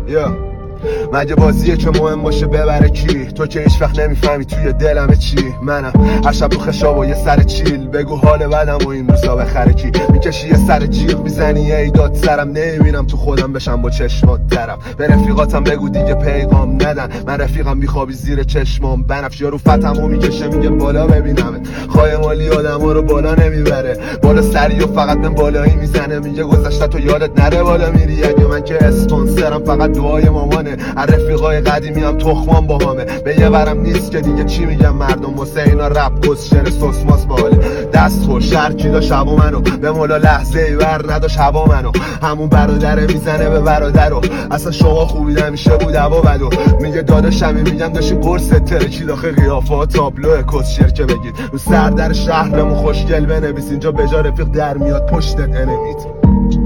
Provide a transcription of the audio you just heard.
مگه بازیه که مهم باشه ببره کی؟ تو که هیچ وقت نمیفهمی توی دلمه چی. منم هر شب تو خشاب و یه سر چیل، بگو حال بدم و این روزا بخره کی. میکشی یه سر جیغ میزنی ای داد سرم، نمیبینم تو خودم بشم با چشمات طرف. به رفیقاتم بگو دیگه پیغام ندن، من رفیقم بیخوابی زیر چشمام بنفش. یارو فتمو میکشه میگه بالا ببینمت، خواهی مالی آدما رو بالا نمیبره، بالا سری و فقط من بالایی میزنه. میگه گذشته تو یادت نره بالا میری، اگه من که اسپانسرم فقط دعای مامانه. رفیقای قدیمی هم تخمان با همه، به یه ورم نیست که دیگه چی میگم مردم واسه اینا رپ کس شعر سوسماس باله. دست خوش شرکی داشت هوا منو، به مولا لحظه ای ور نداشت هوا منو. همون برادره میزنه به برادرو، اصلا شما خوبی نمیشه بود هوا بدو. میگه داداشمی، میگم داشتی قرص ترکی داخل قیافه تابلو کس شعر که بگید رو سردر شهرمون خوشگل بنویس، اینجا به جا رفیق در میاد پشتت انمیت.